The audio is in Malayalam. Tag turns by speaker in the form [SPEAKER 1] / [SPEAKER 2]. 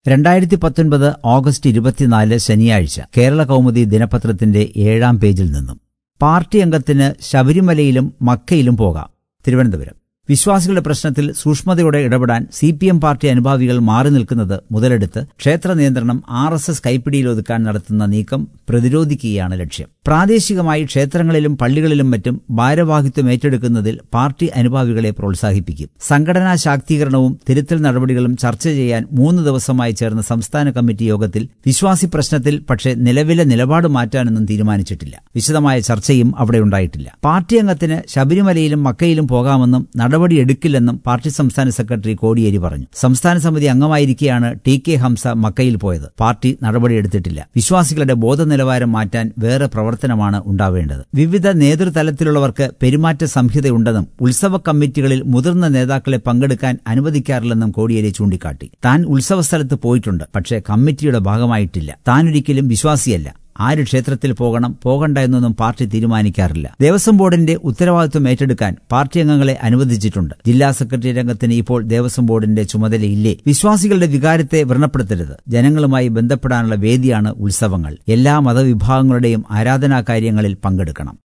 [SPEAKER 1] 2019 ഓഗസ്റ്റ് 24 ശനിയാഴ്ച കേരള കൗമുദി ദിനപത്രത്തിന്റെ 7-ാം പേജിൽ നിന്നും പാർട്ടി അംഗത്തിന് ശബരിമലയിലും മക്കയിലും പോകാം. തിരുവനന്തപുരം. വിശ്വാസികളുടെ പ്രശ്നത്തിൽ സൂക്ഷ്മതയോടെ ഇടപെടാൻ സിപിഎം പാർട്ടി അനുഭാവികൾ മാറി നിൽക്കുന്നത് മുതലെടുത്ത് ക്ഷേത്ര നിയന്ത്രണം RSS കൈപ്പിടിയിലൊതുക്കാൻ നടത്തുന്ന നീക്കം പ്രതിരോധിക്കുകയാണ് ലക്ഷ്യം. പ്രാദേശികമായി ക്ഷേത്രങ്ങളിലും പള്ളികളിലും മറ്റും ഭാരവാഹിത്വം ഏറ്റെടുക്കുന്നതിൽ പാർട്ടി അനുഭാവികളെ പ്രോത്സാഹിപ്പിക്കും. സംഘടനാ ശാക്തീകരണവും തിരുത്തൽ നടപടികളും ചർച്ച ചെയ്യാൻ 3 ദിവസമായി ചേർന്ന സംസ്ഥാന കമ്മിറ്റി യോഗത്തിൽ വിശ്വാസി പ്രശ്നത്തിൽ പക്ഷേ നിലവിലെ നിലപാട് മാറ്റാനൊന്നും തീരുമാനിച്ചിട്ടില്ല. വിശദമായ ചർച്ചയും അവിടെ ഉണ്ടായിട്ടില്ല. പാർട്ടി അംഗത്തിന് ശബരിമലയിലും മക്കയിലും പോകാമെന്നും നടപടിയെടുക്കില്ലെന്നും പാർട്ടി സംസ്ഥാന സെക്രട്ടറി കോടിയേരി പറഞ്ഞു. സംസ്ഥാന സമിതി അംഗമായിരിക്കെയാണ് TK ഹംസ മക്കയിൽ പോയത്. പാർട്ടി നടപടിയെടുത്തിട്ടില്ല. വിശ്വാസികളുടെ ബോധനിലവാരം മാറ്റാൻ വേറെ പ്രവർത്തനമാണ് ഉണ്ടാവേണ്ടത്. വിവിധ നേതൃതലത്തിലുള്ളവർക്ക് പെരുമാറ്റ സംഹിതയുണ്ടെന്നും ഉത്സവ കമ്മിറ്റികളിൽ മുതിർന്ന നേതാക്കളെ പങ്കെടുക്കാൻ അനുവദിക്കാറില്ലെന്നും കോടിയേരി ചൂണ്ടിക്കാട്ടി. താൻ ഉത്സവ സ്ഥലത്ത് പോയിട്ടുണ്ട്, പക്ഷേ കമ്മിറ്റിയുടെ ഭാഗമായിട്ടില്ല. താനൊരിക്കലും വിശ്വാസിയല്ല. ആര് ക്ഷേത്രത്തിൽ പോകണം പോകണ്ട എന്നൊന്നും പാർട്ടി തീരുമാനിക്കാറില്ല. ദേവസ്വം ബോർഡിന്റെ ഉത്തരവാദിത്വം ഏറ്റെടുക്കാൻ പാർട്ടി അംഗങ്ങളെ അനുവദിച്ചിട്ടുണ്ട്. ജില്ലാ സെക്രട്ടറി രംഗത്തിന് ഇപ്പോൾ ദേവസ്വം ബോർഡിന്റെ ചുമതലയില്ലേ? വിശ്വാസികളുടെ വികാരത്തെ വ്രണപ്പെടുത്തരുത്. ജനങ്ങളുമായി ബന്ധപ്പെടാനുള്ള വേദിയാണ് ഉത്സവങ്ങൾ. എല്ലാ മതവിഭാഗങ്ങളുടെയും ആരാധനാ കാര്യങ്ങളിൽ പങ്കെടുക്കണം.